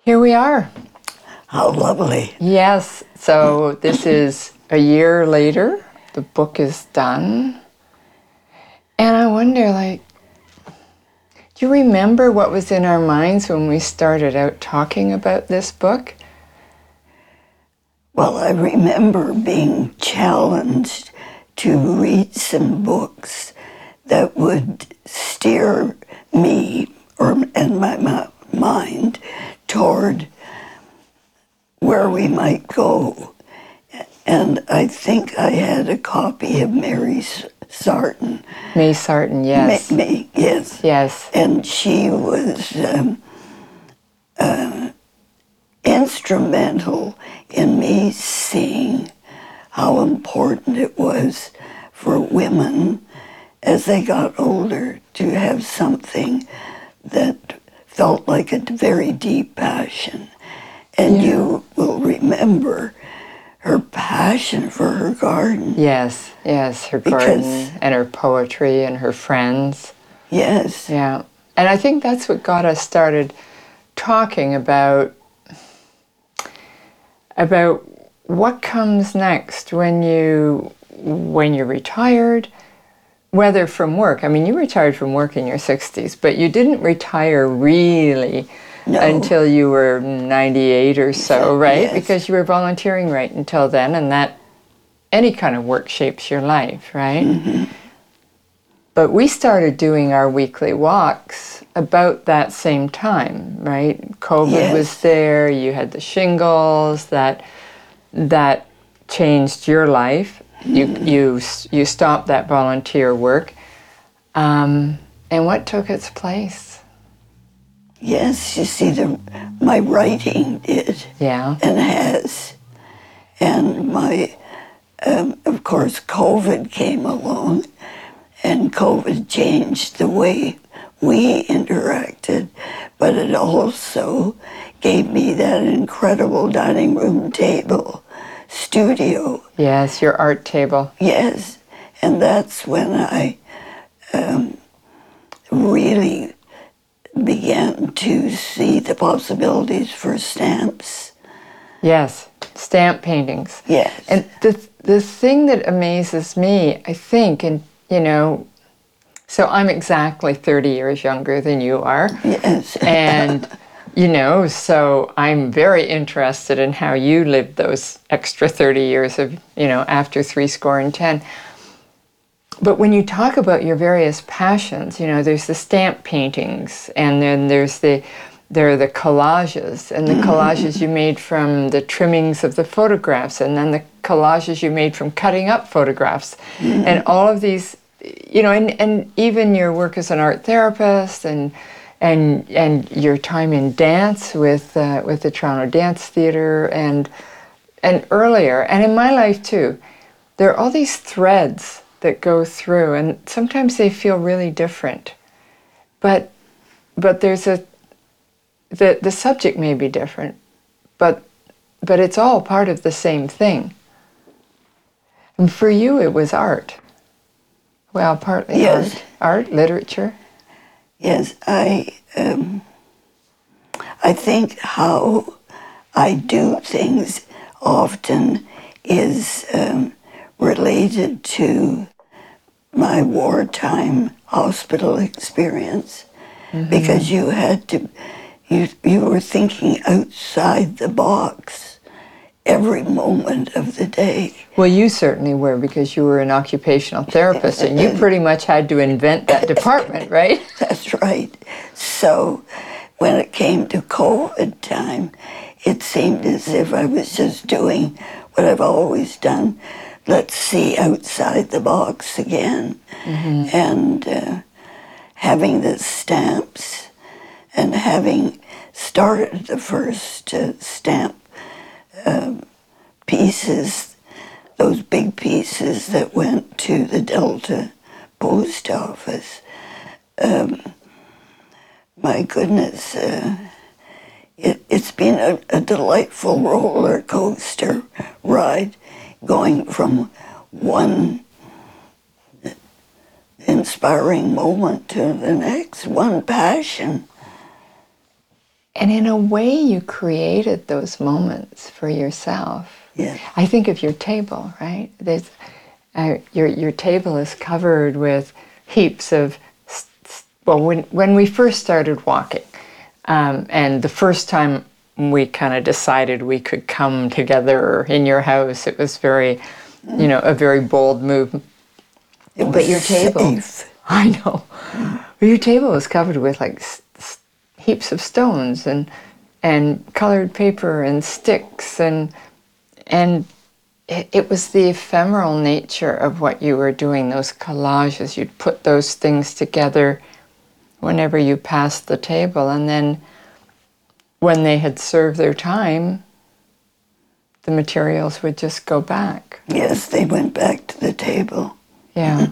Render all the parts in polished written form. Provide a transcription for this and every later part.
Here we are. How lovely. Yes, so this is a year later. The book is done. And I wonder, do you remember what was in our minds when we started out talking about this book? Well, I remember being challenged to read some books that would steer me and my mind toward where we might go. And I think I had a copy of Mary Sarton. May Sarton, yes. Yes. Yes. And she was instrumental in me seeing how important it was for women as they got older to have something that felt like a very deep passion. And you will remember her passion for her garden. Yes, her garden and her poetry and her friends. Yes. Yeah. And I think that's what got us started talking about what comes next when you're retired, whether from work. I mean, you retired from work in your 60s, but you didn't retire really until you were 98 or so, right? Yes. Because you were volunteering right until then, and that any kind of work shapes your life, right? Mm-hmm. But we started doing our weekly walks about that same time, right? COVID was there, you had the shingles, that changed your life. You stopped that volunteer work. And what took its place? Yes, you see, my writing did. Yeah. And has. And of course, COVID came along, and COVID changed the way we interacted, but it also gave me that incredible dining room table studio. Yes, your art table. Yes, and that's when I really began to see the possibilities for stamps. Yes, stamp paintings. Yes. And the thing that amazes me, I think, and so I'm exactly 30 years younger than you are. Yes. And, so I'm very interested in how you lived those extra 30 years of, after 70. But when you talk about your various passions, there's the stamp paintings, and then there are the collages, and the collages you made from the trimmings of the photographs, and then the collages you made from cutting up photographs, and all of these, and even your work as an art therapist, and your time in dance with the Toronto Dance Theatre, and earlier, and in my life too, there are all these threads that go through, and sometimes they feel really different, but there's the subject may be different, but it's all part of the same thing. And for you, it was art. Well, partly art, literature. Yes, I think how I do things often is related to my wartime hospital experience, because you had to, you were thinking outside the box every moment of the day. Well, you certainly were, because you were an occupational therapist, and you pretty much had to invent that department, right? That's right. So when it came to COVID time, it seemed as if I was just doing what I've always done. Let's see outside the box again. And having the stamps, and having started the first stamp pieces, those big pieces that went to the Delta Post Office. My goodness, it's been a delightful roller coaster ride, going from one inspiring moment to the next, one passion. And in a way, you created those moments for yourself. Yeah. I think of your table, right? There's, your table is covered with heaps of, well, when we first started walking, and the first time we kind of decided we could come together in your house, it was very, a very bold move. But your table, safe. I know, but your table was covered with like heaps of stones and colored paper and sticks and it was the ephemeral nature of what you were doing, those collages. You'd put those things together whenever you passed the table, and then when they had served their time, the materials would just go back. Yes, they went back to the table. Yeah.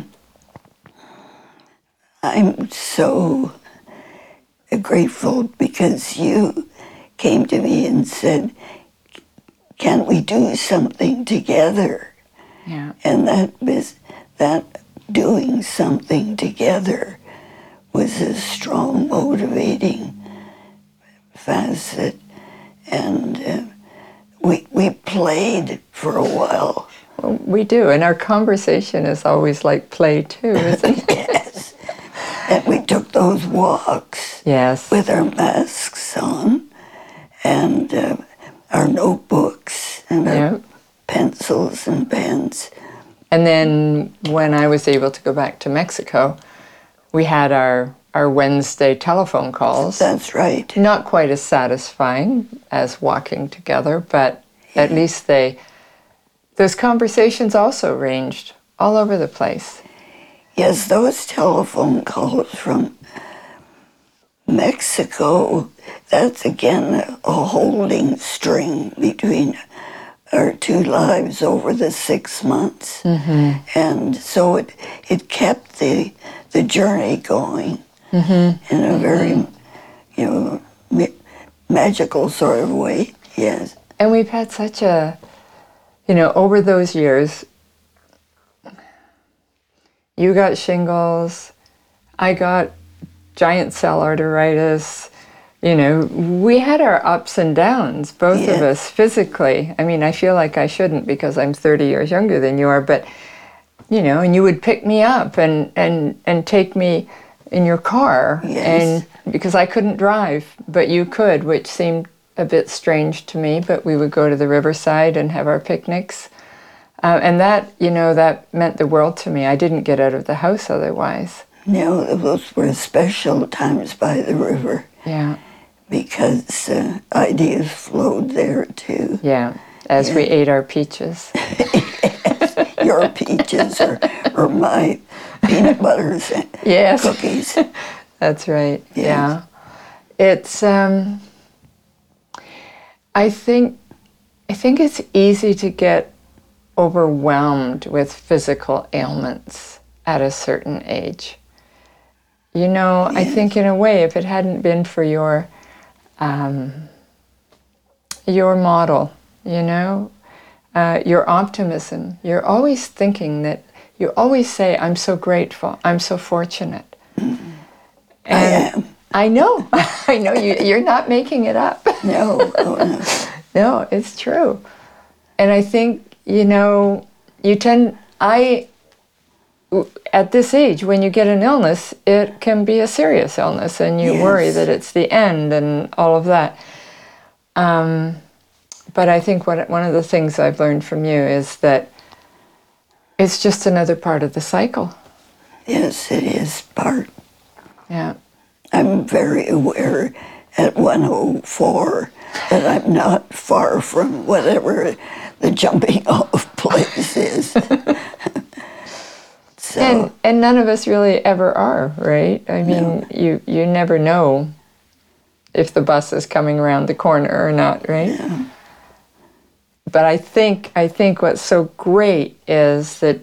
I'm so grateful because you came to me and said, "Can we do something together?" Yeah. And that doing something together was a strong motivating facet. And we played for a while. Well, we do, and our conversation is always like play too, isn't it? Yes. And we took those walks Yes. with our masks on and our notebooks and our Yeah. pencils and pens. And then when I was able to go back to Mexico, we had our Wednesday telephone calls. That's right. Not quite as satisfying as walking together, but at least those conversations also ranged all over the place. Yes, those telephone calls from Mexico, that's again a holding string between our two lives over the 6 months. Mm-hmm. And so it kept the journey going in a very, magical sort of way, yes. And we've had such a, over those years, you got shingles, I got giant cell arteritis. We had our ups and downs, both of us, physically. I mean, I feel like I shouldn't because I'm 30 years younger than you are, but, and you would pick me up and take me in your car, Yes. and because I couldn't drive, but you could, which seemed a bit strange to me, but we would go to the riverside and have our picnics. And that, that meant the world to me. I didn't get out of the house otherwise. No, those were special times by the river. Yeah. Because ideas flowed there too. Yeah, as we ate our peaches. Yes, your peaches or my peanut butters and Yes. cookies. That's right. Yes. Yeah. It's I think it's easy to get overwhelmed with physical ailments at a certain age. I think in a way, if it hadn't been for your model, your optimism, you're always thinking that, you always say, I'm so grateful, I'm so fortunate. Mm-hmm. And I am. I know, I know, you're not making it up. No, oh no. No, it's true. And I think, at this age, when you get an illness, it can be a serious illness, and you worry that it's the end and all of that. But I think one of the things I've learned from you is that it's just another part of the cycle. Yes, it is part. Yeah. I'm very aware at 104 that I'm not far from whatever the jumping off place is. So, And none of us really ever are, right? I mean, you never know if the bus is coming around the corner or not, right? Yeah. But I think what's so great is that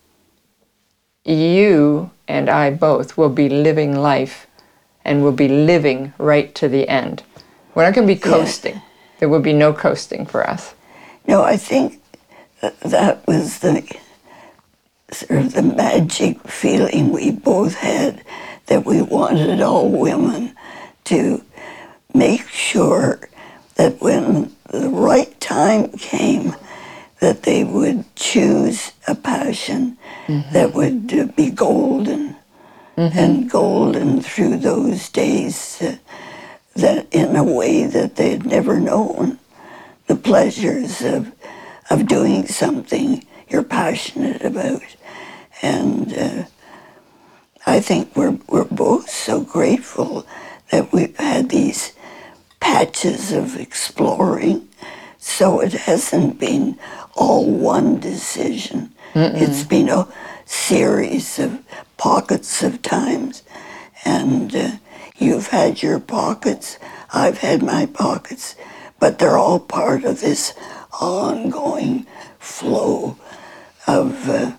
you and I both will be living life, and will be living right to the end. We're not going to be coasting. There will be no coasting for us. No, I think that was the sort of the magic feeling we both had, that we wanted all women to make sure that when the right time came, that they would choose a passion that would be golden, and golden through those days, that in a way that they had never known. The pleasures of doing something you're passionate about. And I think we're both so grateful that we've had these patches of exploring, so it hasn't been all one decision. It's been a series of pockets of times, and you've had your pockets, I've had my pockets, but they're all part of this ongoing flow of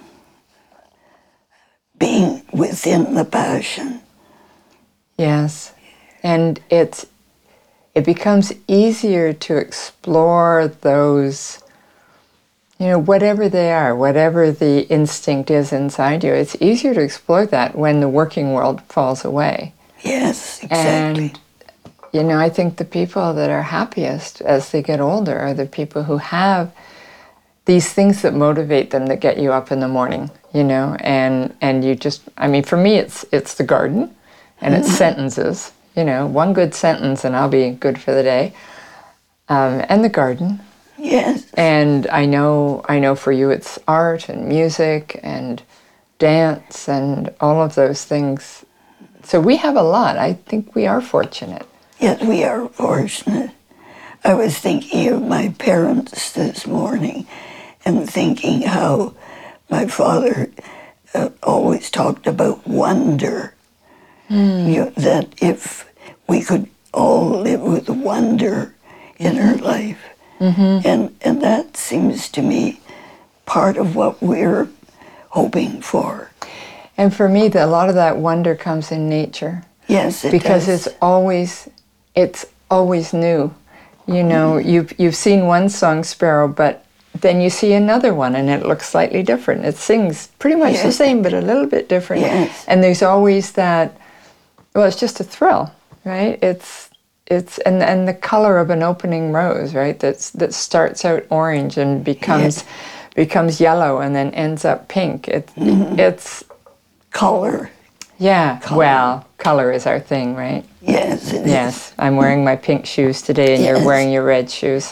being within the passion. Yes. And it becomes easier to explore those, whatever they are, whatever the instinct is inside you, it's easier to explore that when the working world falls away. Yes, exactly. And, I think the people that are happiest as they get older are the people who have these things that motivate them, that get you up in the morning, and you just, for me, it's the garden, and it's sentences, one good sentence and I'll be good for the day, and the garden. Yes. And I know for you it's art and music and dance and all of those things. So we have a lot. I think we are fortunate. Yes, we are fortunate. I was thinking of my parents this morning and thinking how my father always talked about wonder. That if we could all live with wonder in our life. And that seems to me part of what we're hoping for. And for me, a lot of that wonder comes in nature. Yes, it because does. it's always new. You've seen one song sparrow, but then you see another one and it looks slightly different. It sings pretty much the same, but a little bit different. Yes. And there's always that, it's just a thrill, right? It's and the color of an opening rose, right? That starts out orange and becomes yellow and then ends up pink. It's color. Yeah. Color. Well, color is our thing, right? Yes, it is. Yes. I'm wearing my pink shoes today, and you're wearing your red shoes.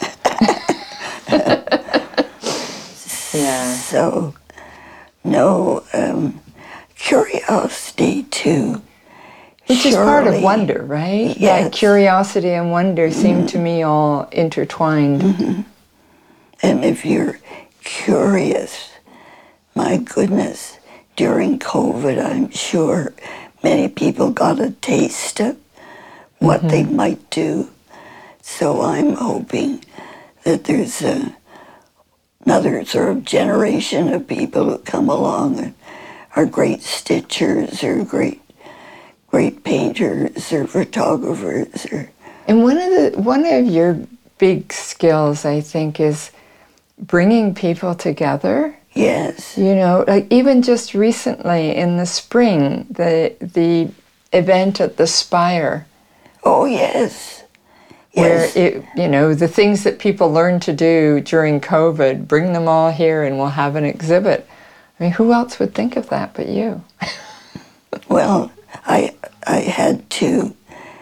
Yeah. So, no, curiosity too. Which is part of Surely. wonder, right? Yes. Yeah, curiosity and wonder seem to me all intertwined. And if you're curious, my goodness, during COVID, I'm sure many people got a taste of what they might do. So I'm hoping that there's another sort of generation of people who come along and are great stitchers or great painters or photographers. And one of your big skills, I think, is bringing people together. Yes. Like even just recently in the spring, the event at the Spire. Oh, yes. Where Yes. the things that people learned to do during COVID, bring them all here and we'll have an exhibit. Who else would think of that but you? Well, I had to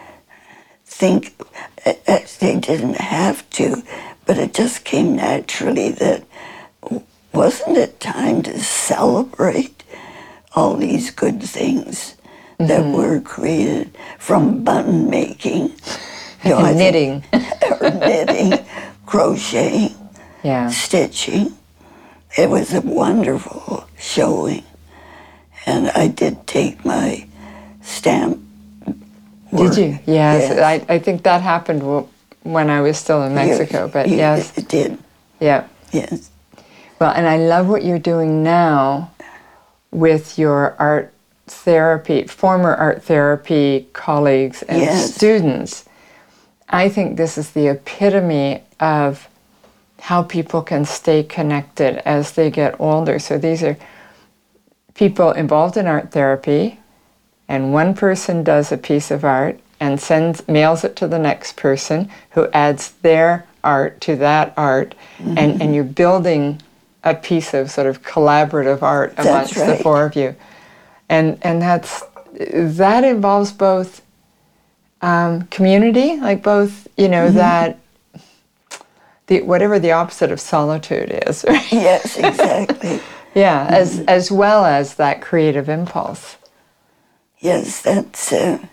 think, actually I didn't have to, but it just came naturally that wasn't it time to celebrate all these good things that were created, from bun making, Knitting. or knitting, crocheting, stitching. It was a wonderful showing. And I did take my stamp work. Did you? Yes. I think that happened when I was still in Mexico, but yes. It did. Yeah. Yes. Well, and I love what you're doing now with your art therapy, former art therapy colleagues and students. I think this is the epitome of how people can stay connected as they get older. So these are people involved in art therapy, and one person does a piece of art, and mails it to the next person who adds their art to that art, and you're building a piece of sort of collaborative art amongst the four of you. And that involves both community, like both, that whatever the opposite of solitude is, right? Yes, exactly. Yeah, as well as that creative impulse. Yes, that's.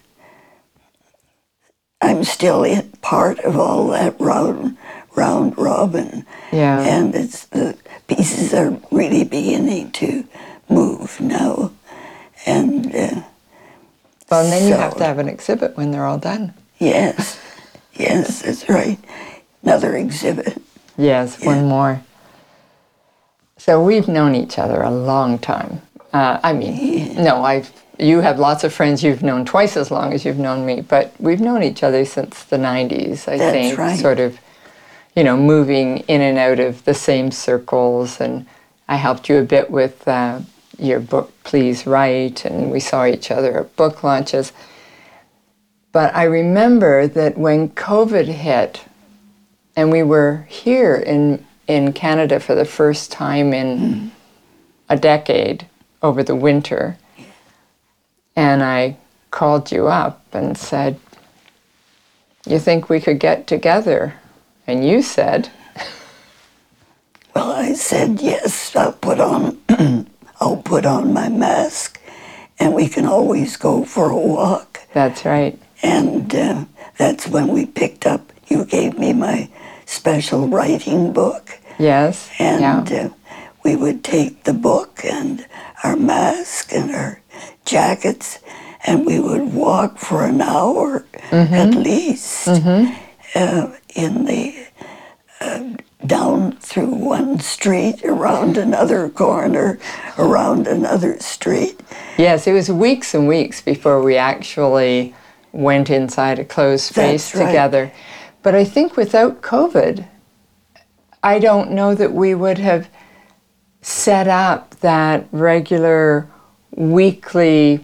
I'm still part of all that round robin. Yeah. And the pieces are really beginning to move now. And well, and then you have to have an exhibit when they're all done. Yes, that's right. Another exhibit. Yes, yeah. One more. So we've known each other a long time. You have lots of friends you've known twice as long as you've known me, but we've known each other since the 90s, I think. Right. Sort of, moving in and out of the same circles. And I helped you a bit with your book, Please Write, and we saw each other at book launches. But I remember that when COVID hit, and we were here in Canada for the first time in a decade over the winter, and I called you up and said, "You think we could get together?" And you said, well, I said, yes, I'll put on my mask and we can always go for a walk. That's right. And that's when we picked up, you gave me my special writing book. Yes. And we would take the book and our mask and our jackets and we would walk for an hour at least in the down through one street, around another corner, around another street. Yes, it was weeks and weeks before we actually went inside a closed space together. Right. But I think without COVID, I don't know that we would have set up that regular weekly,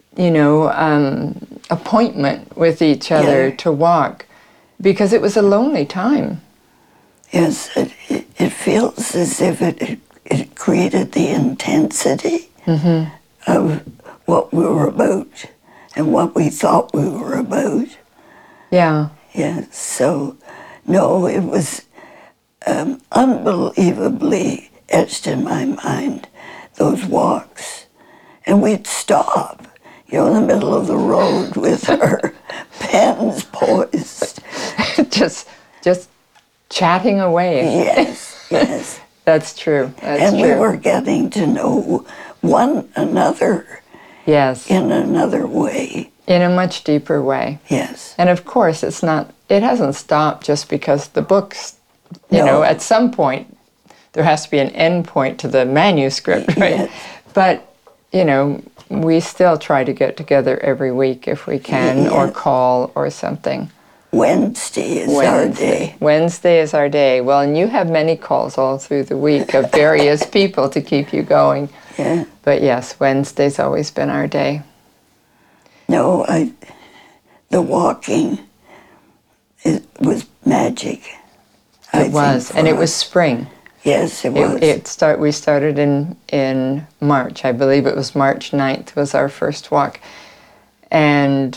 appointment with each other to walk, because it was a lonely time. Yes, it feels as if it created the intensity of what we were about and what we thought we were about. Yeah. Yes, so, no, it was unbelievably etched in my mind, those walks. And we'd stop, in the middle of the road with our pens poised. just chatting away. Yes. That's true. We were getting to know one another. Yes. In another way. In a much deeper way. Yes. And of course, it hasn't stopped just because the books, at some point, there has to be an end point to the manuscript, right? Yes. But, we still try to get together every week if we can, or call or something. Wednesday is our day. Wednesday is our day. Well, and you have many calls all through the week of various people to keep you going. Yeah. But yes, Wednesday's always been our day. No, the walking, it was magic. It was, and it was spring. Yes, it was. We started in March. I believe it was March 9th was our first walk. And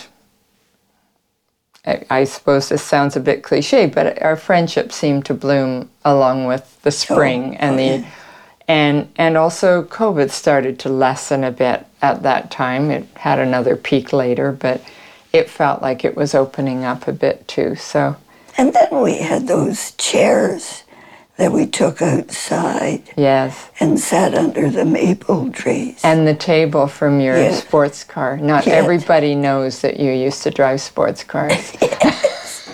I suppose this sounds a bit cliche, but our friendship seemed to bloom along with the spring and also COVID started to lessen a bit at that time. It had another peak later, but it felt like it was opening up a bit too. So. And then we had those chairs that we took outside. Yes. And sat under the maple trees. And the table from your sports car. Not everybody knows that you used to drive sports cars. Yes.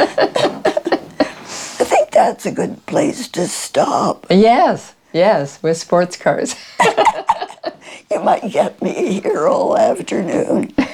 I think that's a good place to stop. Yes, with sports cars. You might get me here all afternoon.